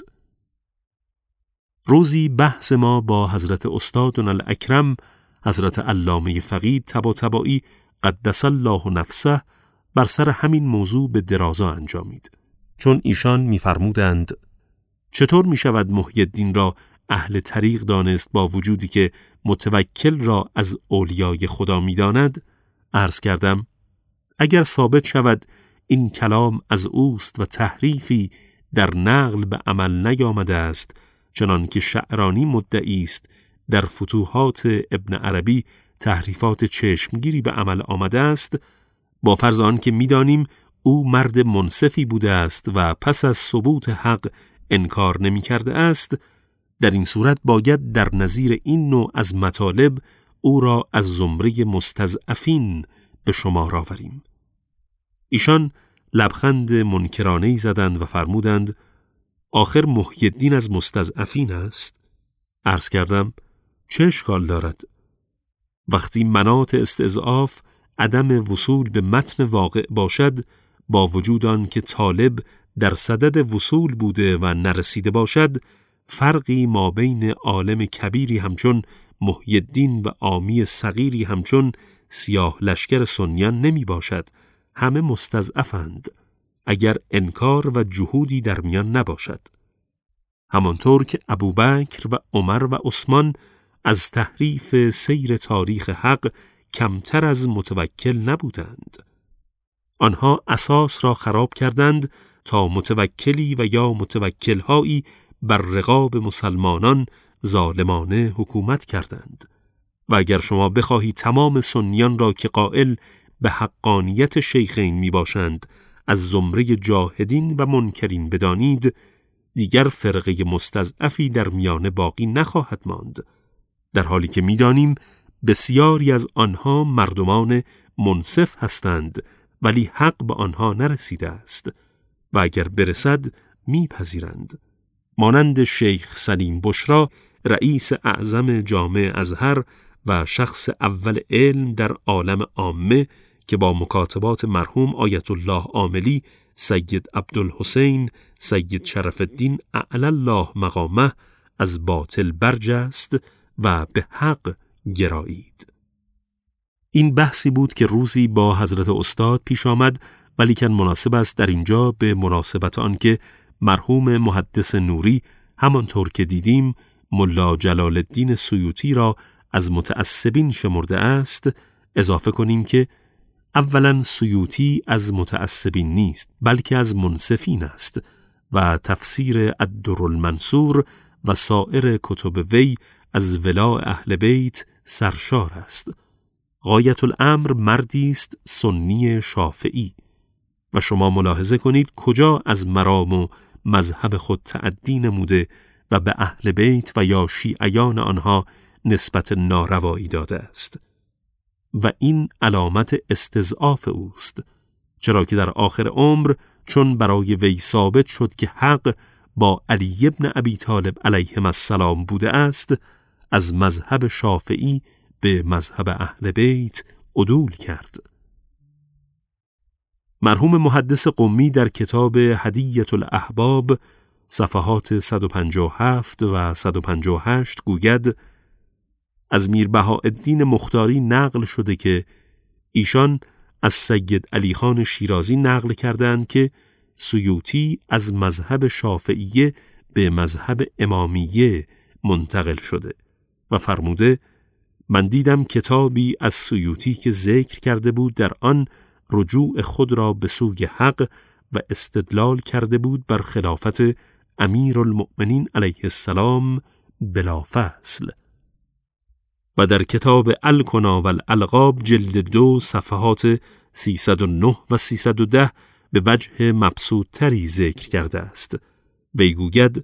روزی بحث ما با حضرت استادنا الاکرم حضرت علامه فقید طباطبایی قدس الله نفسه بر سر همین موضوع به درازا انجامید، چون ایشان می‌فرمودند چطور می‌شود محی الدین را اهل طریق دانست با وجودی که متوکل را از اولیای خدا می‌داند؟ عرض کردم اگر ثابت شود این کلام از اوست و تحریفی در نقل به عمل نیامده است، چنان که شعرانی مدعی است در فتوحات ابن عربی تحریفات چشمگیری به عمل آمده است، با فرض آن که می‌دانیم او مرد منصفی بوده است و پس از ثبوت حق انکار نمی کرده است، در این صورت باید در نظیر این نوع از مطالب او را از زمره مستضعفین به شمار آوریم. ایشان لبخند منکرانه‌ای زدند و فرمودند آخر محی الدین از مستضعفین است؟ عرض کردم چه اشکال دارد؟ وقتی مناط استضعاف عدم وصول به متن واقع باشد، با وجود آن که طالب در صدد وصول بوده و نرسیده باشد، فرقی ما بین عالم کبیری همچون محی الدین و عامی صغیری همچون سیاه لشکر سنیان نمی باشد. همه مستضعفند اگر انکار و جهودی در میان نباشد. همانطور که ابوبکر و عمر و عثمان از تحریف سیر تاریخ حق کمتر از متوکل نبودند. آنها اساس را خراب کردند تا متوکلی و یا متوکلهایی بر رقاب مسلمانان ظالمانه حکومت کردند. و اگر شما بخواهی تمام سنیان را که قائل به حقانیت شیخین می باشند از زمره جاهدین و منکرین بدانید، دیگر فرقه مستضعفی در میانه باقی نخواهد ماند، در حالی که می‌دانیم بسیاری از آنها مردمان منصف هستند ولی حق به آنها نرسیده است و اگر برسد میپذیرند. مانند شیخ سلیم بشرا، رئیس اعظم جامع ازهر و شخص اول علم در عالم عامه که با مکاتبات مرحوم آیت الله عاملی، سید عبدالحسین، سید شرف الدین اعلی الله مقامه از باطل برجست و به حق گرایید. این بحثی بود که روزی با حضرت استاد پیش آمد، ولیکن مناسب است در اینجا به مناسبت آن که مرحوم محدث نوری همانطور که دیدیم ملا جلال الدین سیوطی را از متعصبین شمرده است اضافه کنیم که اولا سیوطی از متعصبین نیست بلکه از منصفین است و تفسیر الدرالمنصور و سایر کتب وی از ولاء اهل بیت سرشار است. غایت الامر مردی است سنی شافعی و شما ملاحظه کنید کجا از مرام و مذهب خود تعدی نموده و به اهل بیت و یا شیعیان آنها نسبت ناروایی داده است و این علامت استضعاف اوست، چرا که در آخر عمر چون برای وی ثابت شد که حق با علی ابن ابی طالب علیهم السلام بوده است، از مذهب شافعی به مذهب اهل بیت عدول کرد. مرحوم محدث قمی در کتاب هدیة الاحباب صفحات صد و پنجاه و هفت و صد و پنجاه و هشت گوید از میر بهاءالدین مختاری نقل شده که ایشان از سید علی خان شیرازی نقل کردند که سیوطی از مذهب شافعیه به مذهب امامیه منتقل شده و فرموده من دیدم کتابی از سیوطی که ذکر کرده بود در آن رجوع خود را به سوی حق و استدلال کرده بود بر خلافت امیرالمؤمنین علیه السلام بلا فصل. و در کتاب الکنا و الالقاب جلد دو صفحات سیصد و نه و سیصد و ده به وجه مبسوط تری ذکر کرده است. وی گوید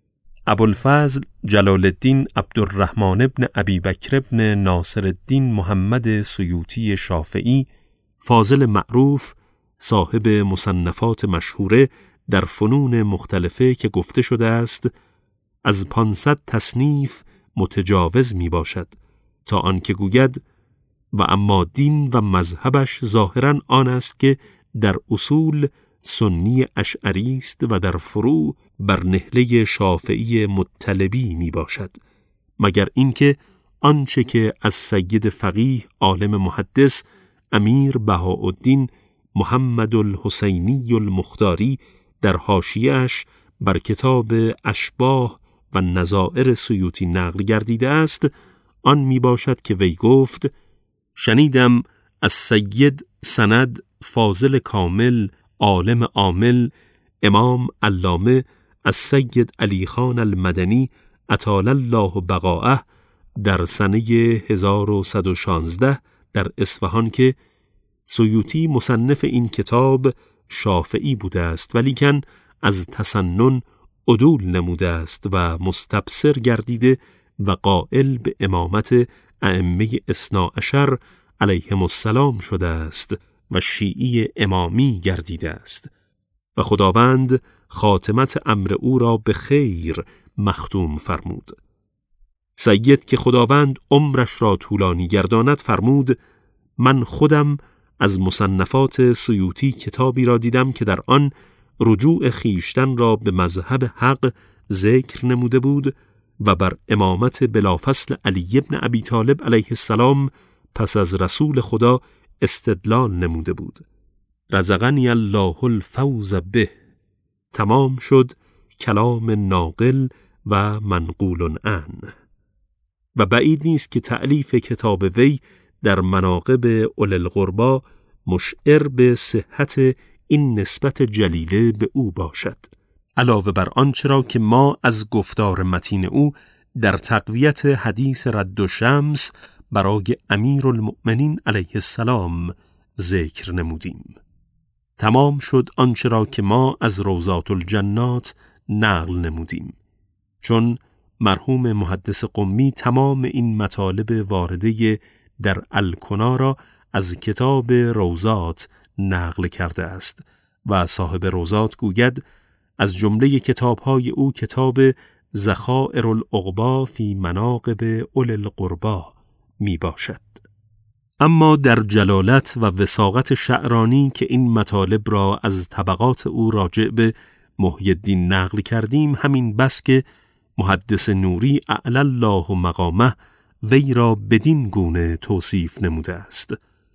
ابوالفضل جلال الدین عبدالرحمن ابن ابی بکر ابن ناصر الدین محمد سیوطی شافعی، فاضل معروف، صاحب مصنفات مشهوره در فنون مختلفه که گفته شده است از پانصد تصنیف متجاوز می باشد، تا آن که گوید و اما دین و مذهبش ظاهراً آن است که در اصول سنی اشعری است و در فروع بر نهله شافعی مطلبی می باشد، مگر اینکه آنچه که از سید فقیه عالم محدث امیر بهاءالدین محمد الحسینی المختاری در حاشیه‌اش بر کتاب اشباه و نظائر سیوطی نقل گردیده است، آن می باشد که وی گفت شنیدم از سید سند فاضل کامل عالم عامل امام علامه از سید علی خان المدنی اطال الله بقاءه در سنه هزار و صد و شانزده در اصفهان که سیوطی مصنف این کتاب شافعی بوده است ولیکن از تسنن عدول نموده است و مستبصر گردیده و قائل به امامت ائمه اثنا عشر علیهم السلام شده است و شیعی امامی گردیده است و خداوند خاتمت امر او را به خیر مختوم فرمود. سید که خداوند عمرش را طولانی گرداند فرمود من خودم از مصنفات سیوطی کتابی را دیدم که در آن رجوع خیشتن را به مذهب حق ذکر نموده بود و بر امامت بلافصل علی ابن ابی طالب علیه السلام پس از رسول خدا استدلال نموده بود. رزقنی الله الفوز به. تمام شد کلام ناقل و منقول عن. و بعید نیست که تألیف کتاب وی در مناقب اولی القربی مشعر به صحت این نسبت جلیله به او باشد، علاوه بر آنچه را که ما از گفتار متین او در تقویت حدیث رد و شمس برای امیرالمؤمنین علیه السلام ذکر نمودیم. تمام شد آنچه را که ما از روضات الجنات نقل نمودیم، چون مرحوم محدث قمی تمام این مطالب وارده در الکنا را از کتاب روضات نقل کرده است و صاحب روضات گوید از جمله کتاب‌های او کتاب ذخائر العقبی فی مناقب اولی القربی می باشد. اما در جلالت و وثاقت شعرانی که این مطالب را از طبقات او راجع به محی الدین نقل کردیم، همین بس که محدث نوری اعلی الله مقامه وی را بدین گونه توصیف نموده است.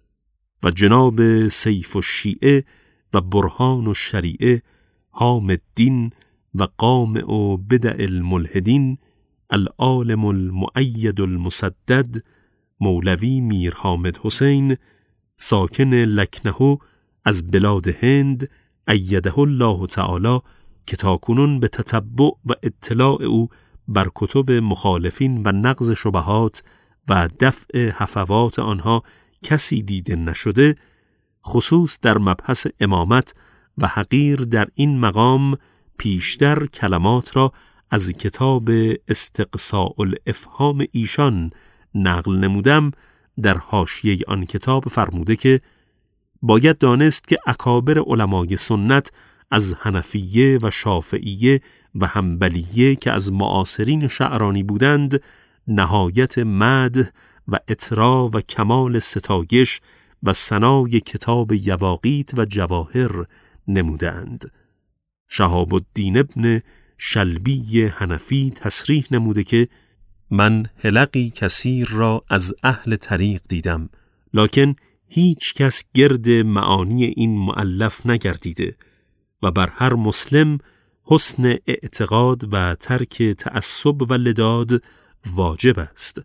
و جناب سیف الشیعه و برهان الشریعه حام الدین و قامع و بدع الملحدین العالم المؤید المسدد مولوی میر حامد حسین ساکن لکنهو از بلاد هند ایده الله تعالی که تاکنون به تتبع و اطلاع او بر کتب مخالفین و نقض شبهات و دفع هفوات آنها کسی دیده نشده، خصوص در مبحث امامت و حقیر در این مقام پیشتر کلمات را از کتاب استقصاء الافهام ایشان نقل نمودم، در حاشیه آن کتاب فرموده که باید دانست که اکابر علمای سنت از حنفیه و شافعیه و حنبلیه که از معاصرین شعرانی بودند نهایت مدح و اطراء و کمال ستایش و ثنای کتاب یواقیت و جواهر نمودند. شهاب الدین ابن شلبی حنفی تصریح نموده که من حلقی کثیر را از اهل طریق دیدم، لکن هیچ کس گرد معانی این مؤلف نگردیده و بر هر مسلم حسن اعتقاد و ترک تعصب و لداد واجب است.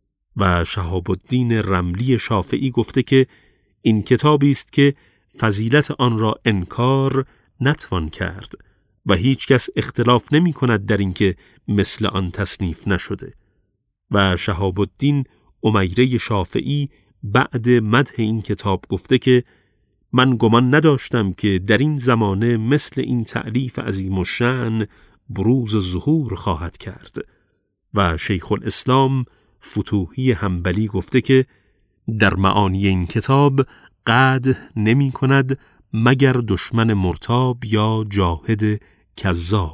و شهاب الدین رملی شافعی گفته که این کتابی است که فضیلت آن را انکار نتوان کرد و هیچ کس اختلاف نمی کند در اینکه مثل آن تصنیف نشده. و شهاب الدین امیره شافعی بعد مدح این کتاب گفته که من گمان نداشتم که در این زمانه مثل این تألیف عظیم الشأن بروز و ظهور خواهد کرد. و شیخ الاسلام فتوحی حنبلی گفته که در معانی این کتاب قدح نمی کند مگر دشمن مرتاب یا جاهد کذاب.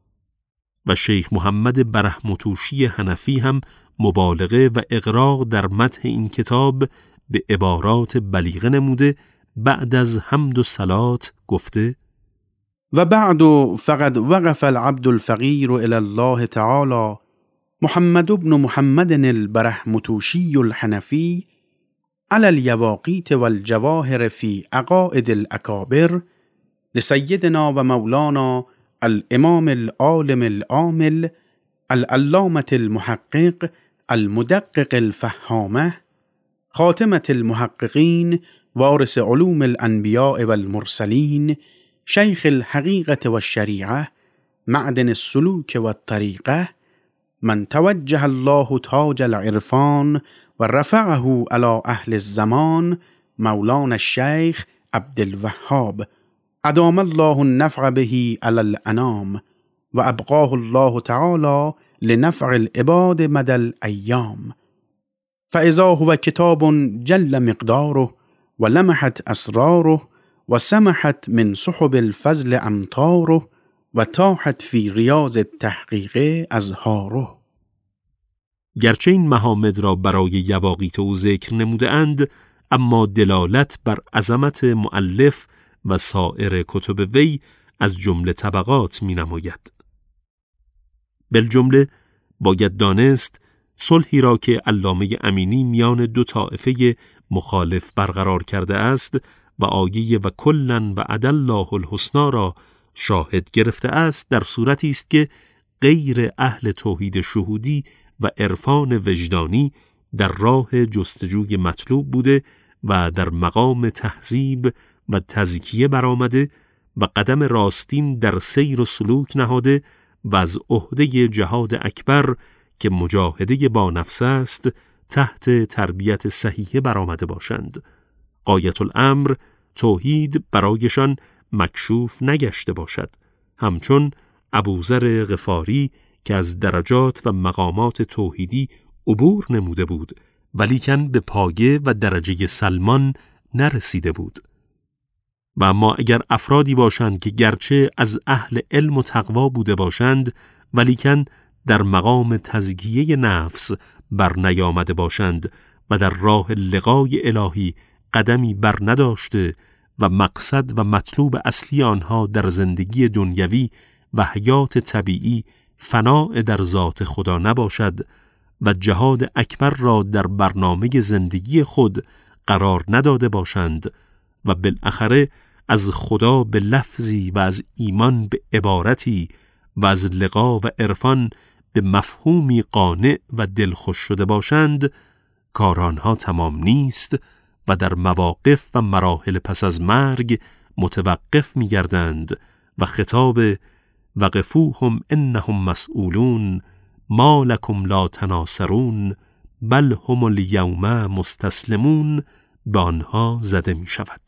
و شیخ محمد برهمتوشی حنفی هم مبالغه و اغراق در مدح این کتاب به عبارات بلیغه نموده، بعد از حمد و صلات گفته و بعد فقد وقف العبد الفقیر الى الله تعالی محمد بن محمد البرهمتوشی الحنفی على اليواقيت والجواهر في عقائد الأكابر لسيدنا ومولانا الإمام العالم العامل العلامة المحقق المدقق الفهامة خاتمة المحققين وارث علوم الأنبياء والمرسلين شيخ الحقيقة والشريعة معدن السلوك والطريقة من توجه الله تاج العرفان ورفعه على أهل الزمان مولانا الشيخ عبد الوهاب أدام الله النفع به على الأنام وأبقاه الله تعالى لنفع العباد مدى الأيام. فإذا هو كتاب جل مقداره ولمحت أسراره وسمحت من سحب الفضل أمطاره وتاحت في رياض التحقيق أزهاره. گرچه این محامد را برای یواقیت او ذکر نموده اند، اما دلالت بر عظمت مؤلف و سایر کتب وی از جمله طبقات می نماید. بالجمله باید دانست صلحی را که علامه امینی میان دو طائفه مخالف برقرار کرده است و آیه و کلن و عد الله الحسنی را شاهد گرفته است، در صورتی است که غیر اهل توحید شهودی و عرفان وجدانی در راه جستجوی مطلوب بوده و در مقام تهذیب و تزکیه برآمده و قدم راستین در سیر و سلوک نهاده و از عهده جهاد اکبر که مجاهده با نفس است تحت تربیت صحیحه برآمده باشند. غایت الامر توحید برایشان مکشوف نگشته باشد، همچون ابوذر غفاری که از درجات و مقامات توحیدی عبور نموده بود ولیکن به پایه و درجه سلمان نرسیده بود. و اما اگر افرادی باشند که گرچه از اهل علم و تقوا بوده باشند ولیکن در مقام تزکیه نفس بر نیامده باشند و در راه لقای الهی قدمی بر نداشته و مقصد و مطلوب اصلی آنها در زندگی دنیوی و حیات طبیعی فناء در ذات خدا نباشد و جهاد اکبر را در برنامه زندگی خود قرار نداده باشند و بالاخره از خدا به لفظی و از ایمان به عبارتی و از لقا و عرفان به مفهومی قانع و دلخوش شده باشند، کار آنها تمام نیست و در مواقف و مراحل پس از مرگ متوقف می گردند و خطاب وقفوهم انهم مسئولون ما لکم لا تناصرون بل هم الیوم مستسلمون به آنها زده می شود.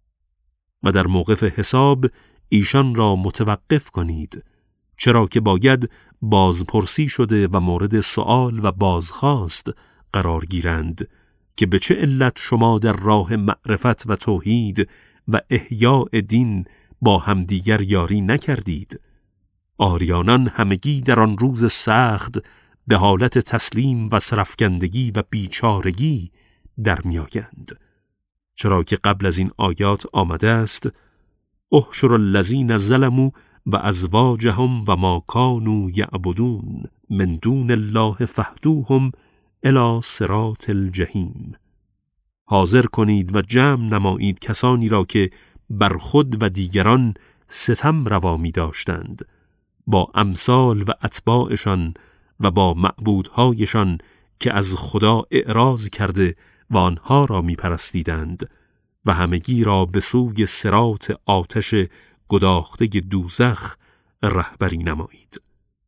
و در موقف حساب ایشان را متوقف کنید، چرا که باید بازپرسی شده و مورد سؤال و بازخواست قرار گیرند که به چه علت شما در راه معرفت و توحید و احیاء دین با همدیگر یاری نکردید. آریانان همگی در آن روز سخت به حالت تسلیم و سرفکندگی و بیچارگی در میآیند، چرا که قبل از این آیات آمده است احشر الذین ظلموا و ازواجهم و ما کانوا یعبدون من دون الله فاهدوهم الی صراط الجحیم. حاضر کنید و جمع نمایید کسانی را که بر خود و دیگران ستم روا می داشتند با امثال و اتباعشان و با معبودهایشان که از خدا اعراض کرده و آنها را می پرستیدند و همگی را به سوی صراط آتش گداخته دوزخ رهبری نمایید.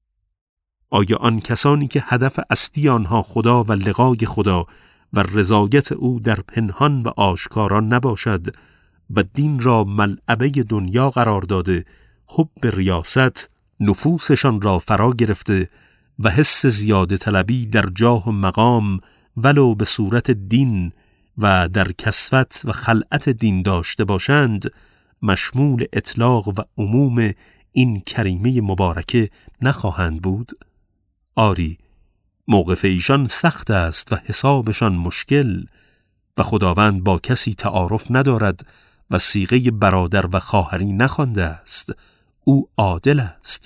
آیا آن کسانی که هدف اصلی آنها خدا و لقای خدا و رضایت او در پنهان و آشکاران نباشد و دین را ملعبه دنیا قرار داده حب ریاست نفوسشان را فرا گرفته و حس زیاده طلبی در جاه و مقام ولو به صورت دین و در کسوت و خلعت دین داشته باشند، مشمول اطلاق و عموم این کریمه مبارکه نخواهند بود؟ آری، موقف ایشان سخت است و حسابشان مشکل و خداوند با کسی تعارف ندارد و صیغه برادر و خواهری نخوانده است. او عادل است.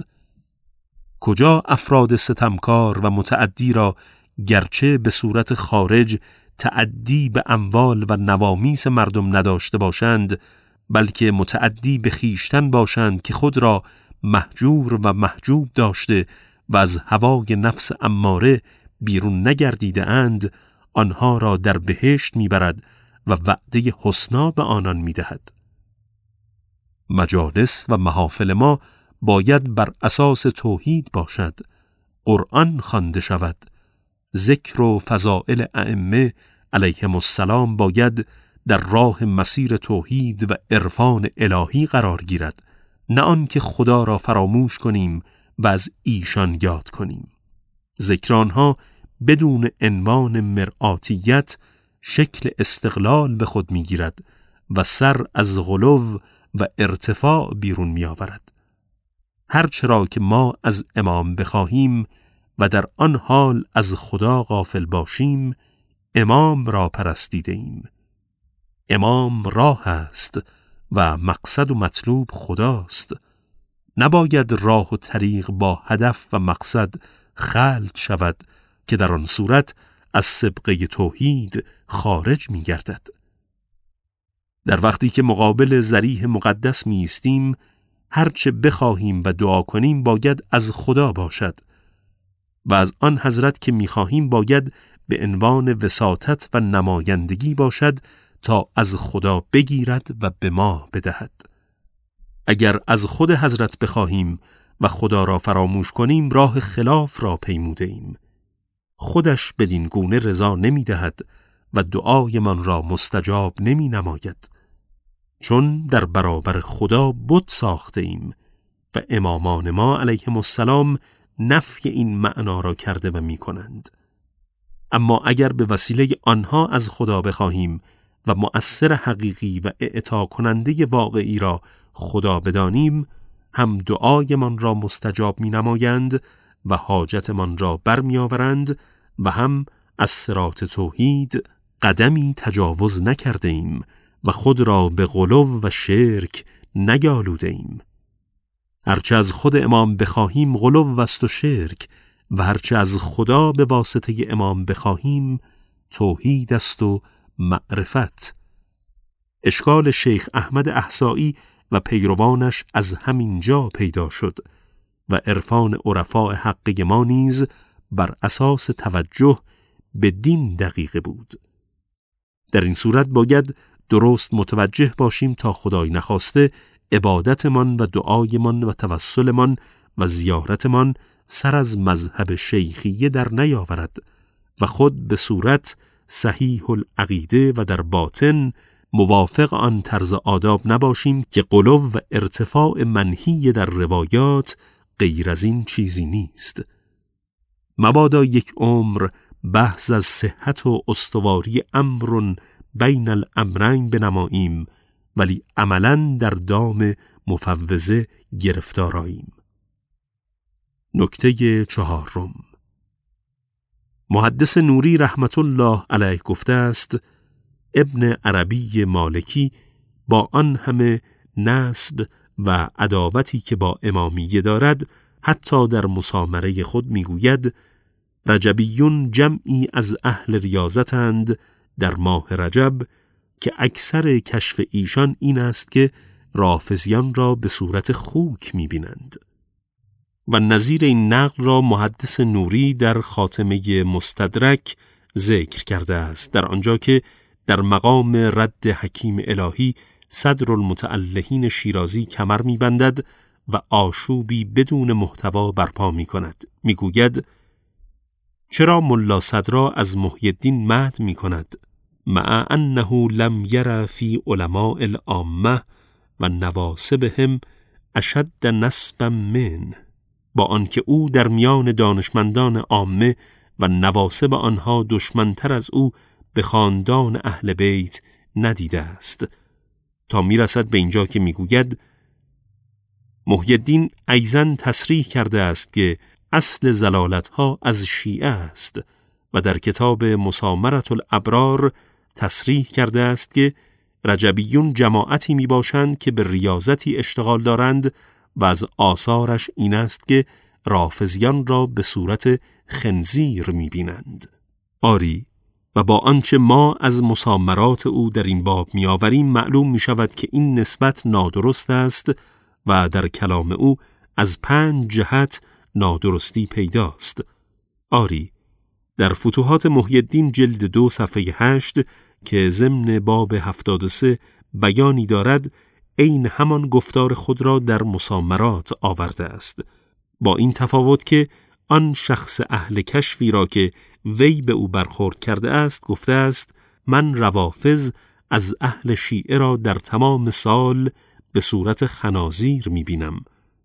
کجا افراد ستمکار و متعدی را گرچه به صورت خارج تعدی به اموال و نوامیس مردم نداشته باشند، بلکه متعدی به خیشتن باشند که خود را محجور و محجوب داشته و از هوای نفس اماره بیرون نگردیده اند، آنها را در بهشت میبرد و وعده حسنا به آنان میدهد. مجالس و محافل ما باید بر اساس توحید باشد، قرآن خوانده شود، ذکر و فضائل ائمه علیهم السلام باید در راه مسیر توحید و عرفان الهی قرار گیرد، نه آن که خدا را فراموش کنیم و از ایشان یاد کنیم. ذکر آنها بدون عنوان مرآتیت شکل استقلال به خود میگیرد و سر از غلو و ارتفاع بیرون می آورد. هر چرا که ما از امام بخواهیم و در آن حال از خدا غافل باشیم، امام را پرستیده ایم. امام راه است و مقصد و مطلوب خداست. نباید راه و طریق با هدف و مقصد خلط شود که در آن صورت از سبقه توحید خارج می گردد. در وقتی که مقابل ذریح مقدس می ایستیم، هرچه بخواهیم و دعا کنیم باید از خدا باشد و از آن حضرت که می خواهیم باید به عنوان وساطت و نمایندگی باشد تا از خدا بگیرد و به ما بدهد. اگر از خود حضرت بخواهیم و خدا را فراموش کنیم، راه خلاف را پیموده ایم. خودش بدین گونه رضا نمی دهد و دعای من را مستجاب نمی نماید، چون در برابر خدا بت ساخته ایم و امامان ما علیهم السلام نفی این معنا را کرده و می کنند. اما اگر به وسیله آنها از خدا بخواهیم و مؤثر حقیقی و اعطا کننده واقعی را خدا بدانیم، هم دعایمان را مستجاب می نمایند و حاجتمان را برمی آورند و هم از صراط توحید قدمی تجاوز نکرده ایم و خود را به غلو و شرک نگالوده ایم. هرچه از خود امام بخواهیم غلو است و شرک، و هرچه از خدا به واسطه امام بخواهیم توحید است و معرفت. اشکال شیخ احمد احصایی و پیروانش از همین جا پیدا شد و عرفان عرفاء حقی ما نیز بر اساس توجه به دین دقیقه بود. در این صورت باید درست متوجه باشیم تا خدای نخواسته عبادتمان و دعایمان و توسلمان و زیارتمان سر از مذهب شیخیه در نیاورد و خود به صورت صحیح العقیده و در باطن موافق آن طرز آداب نباشیم که غلو و ارتفاع منهی در روایات غیر از این چیزی نیست. مبادا یک عمر بحث از صحت و استواری امر بین الامرین بنماییم ولی عملاً در دام مفوضه گرفتار آییم. نکته چهارم، محدث نوری رحمت الله علیه گفته است ابن عربی مالکی با آن همه نسب و عداوتی که با امامیه دارد حتی در مسامره خود میگوید رجبیون جمعی از اهل ریاضتند در ماه رجب که اکثر کشف ایشان این است که رافضیان را به صورت خوک میبینند. و نظیر این نقل را محدث نوری در خاتمه مستدرک ذکر کرده است، در آنجا که در مقام رد حکیم الهی صدر المتألهین شیرازی کمر می‌بندد و آشوبی بدون محتوا برپا می‌کند. می‌گوید چرا ملا صدرا از محی الدین مدح می‌کند مع انه لم یر فی علماء العامه و نواسبهم اشد نسبا من، با آنکه او در میان دانشمندان عامه و نواسب آنها دشمنتر از او به خاندان اهل بیت ندیده است، تا میرسد به اینجا که میگوید محی الدین ایضاً تصریح کرده است که اصل زلالتها از شیعه است و در کتاب مسامرة الابرار تصریح کرده است که رجبیون جماعتی می باشند که به ریاضتی اشتغال دارند و از آثارش این است که رافضیان را به صورت خنزیر می بینند. آری، و با آنچه ما از مسامرات او در این باب می آوریم معلوم می شود که این نسبت نادرست است و در کلام او از پنج جهت نادرستی پیداست. آری، در فتوحات محی الدین جلد دو صفحه هشت که ضمن باب هفتاد و سه بیانی دارد، این همان گفتار خود را در مسامرات آورده است، با این تفاوت که آن شخص اهل کشفی را که وی به او برخورد کرده است گفته است من روافض از اهل شیعه را در تمام سال به صورت خنازیر می بینم.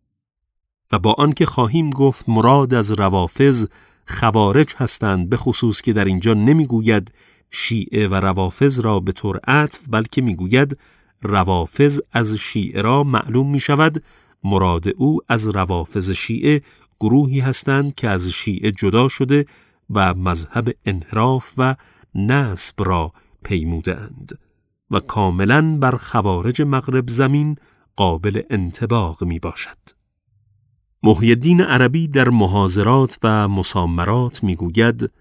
و با آنکه خواهیم گفت مراد از روافض خوارج هستند، به خصوص که در اینجا نمی گوید شیعه و روافض را به طور عطف، بلکه می گوید روافض از شیعه را، معلوم می شود مراد او از روافض شیعه گروهی هستند که از شیعه جدا شده و مذهب انحراف و نسب را پیمودند و کاملاً بر خوارج مغرب زمین قابل انطباق می باشد. محی الدین عربی در محاضرات و مسامرات می گوید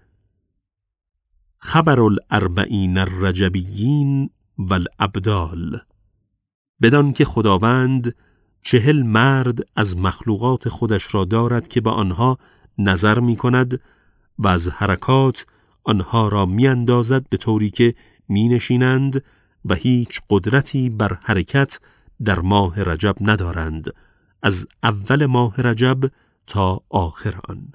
خبر الاربعین الرجبیین والابدال، بدان که خداوند چهل مرد از مخلوقات خودش را دارد که به آنها نظر می کند و از حرکات آنها را می اندازد به طوری که می نشینند و هیچ قدرتی بر حرکت در ماه رجب ندارند، از اول ماه رجب تا آخر آن.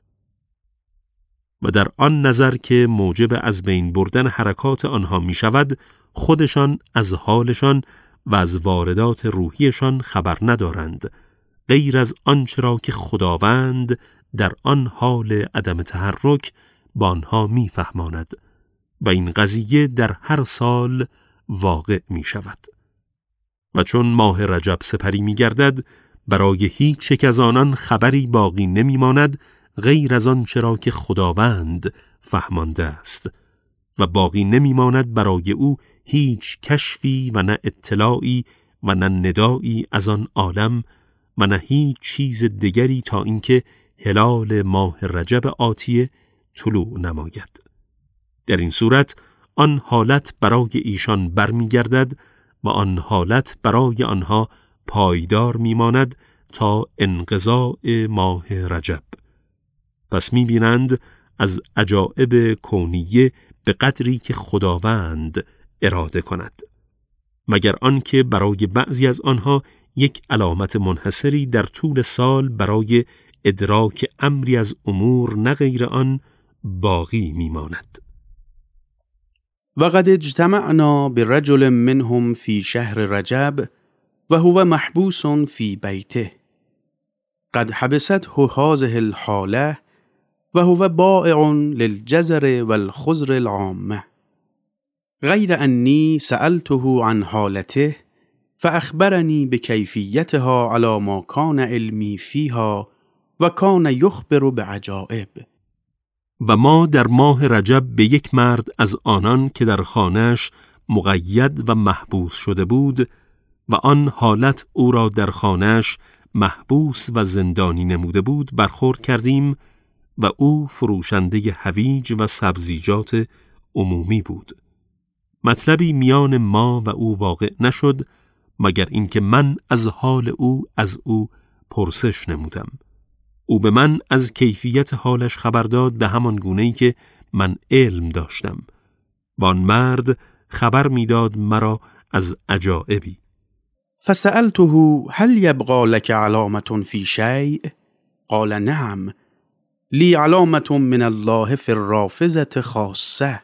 و در آن نظر که موجب از بین بردن حرکات آنها می شود، خودشان از حالشان و از واردات روحیشان خبر ندارند، غیر از آنچه را که خداوند در آن حال عدم تحرک با آنها می‌فهماند و این قضیه در هر سال واقع می شود. و چون ماه رجب سپری می گردد، برای هیچ یک از آنان خبری باقی نمی ماند غیر از آن چرا که خداوند فهمانده است و باقی نمی ماند برای او هیچ کشفی و نه اطلاعی و نه ندایی از آن عالم و نه هیچ چیز دیگری تا اینکه هلال ماه رجب آتیه طلوع نماید. در این صورت آن حالت برای ایشان برمیگردد و آن حالت برای آنها پایدار میماند تا انقضاء ماه رجب. پس میبینند از عجائب کونیه به قدری که خداوند اراده کند، مگر آنکه برای بعضی از آنها یک علامت منحصری در طول سال برای ادراک امری از امور نه غیر آن باقی میماند. وقد اجتمعنا برجل منهم في شهر رجب وهو محبوس في بيته قد حبسته هذه الحالة وهو بائع للجزر والخضر العامة غير أني سألته عن حالته فأخبرني بكيفيتها على ما كان علمي فيها وكان يخبر بعجائب. و ما در ماه رجب به یک مرد از آنان که در خانه‌اش مقید و محبوس شده بود و آن حالت او را در خانه‌اش محبوس و زندانی نموده بود برخورد کردیم و او فروشنده هویج و سبزیجات عمومی بود. مطلبی میان ما و او واقع نشد مگر اینکه من از حال او از او پرسش نمودم. او به من از کیفیت حالش خبر داد به همان گونه‌ای که من علم داشتم و آن مرد خبر میداد مرا از عجائبی. فسألته هل يبقى لك علامة في شيء؟ قال نعم لي علامة من الله في الرافزة خاصة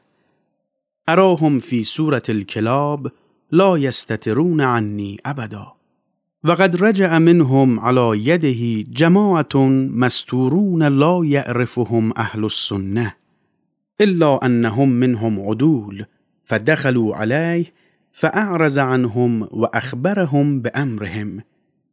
أراهم في سورة الكلاب لا يستترون عني أبدا وقد رجع منهم على يده جماعة مستورون لا يعرفهم أهل السنة إلا أنهم منهم عدول فدخلوا عليه فأعرض عنهم وأخبرهم بأمرهم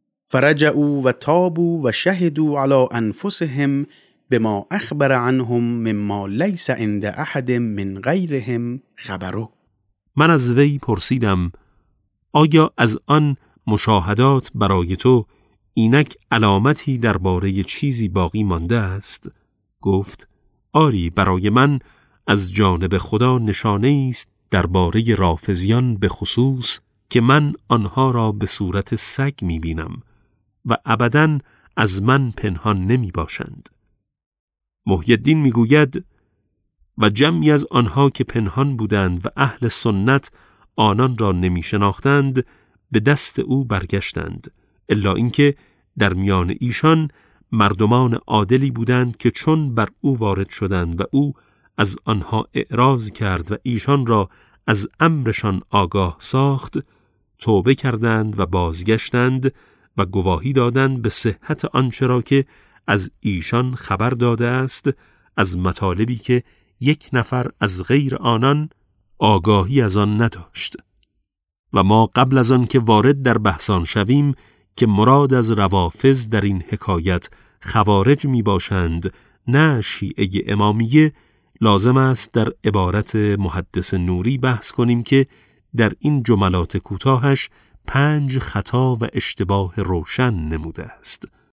فرجعوا وتابوا وشهدوا على أنفسهم بما أخبر عنهم مما ليس عند أحد من غيرهم خبره. من از وی پرسیدم آیا از آن مشاهدات برای تو اینک علامتی درباره چیزی باقی مانده است؟ گفت آری، برای من از جانب خدا نشانه است درباره رافضیان به خصوص که من آنها را به صورت سگ می بینم و ابداً از من پنهان نمی باشند. محی الدین می گوید و جمعی از آنها که پنهان بودند و اهل سنت آنان را نمی شناختند به دست او برگشتند، الا اینکه در میان ایشان مردمان عادلی بودند که چون بر او وارد شدند و او از آنها اعراض کرد و ایشان را از امرشان آگاه ساخت، توبه کردند و بازگشتند و گواهی دادند به صحت آنچه را که از ایشان خبر داده است، از مطالبی که یک نفر از غیر آنان آگاهی از آن نداشت. و ما قبل از آن که وارد در بحثان شویم که مراد از روافض در این حکایت خوارج می باشند نه شیعه امامیه، لازم است در عبارت محدث نوری بحث کنیم که در این جملات کوتاهش پنج خطا و اشتباه روشن نموده است.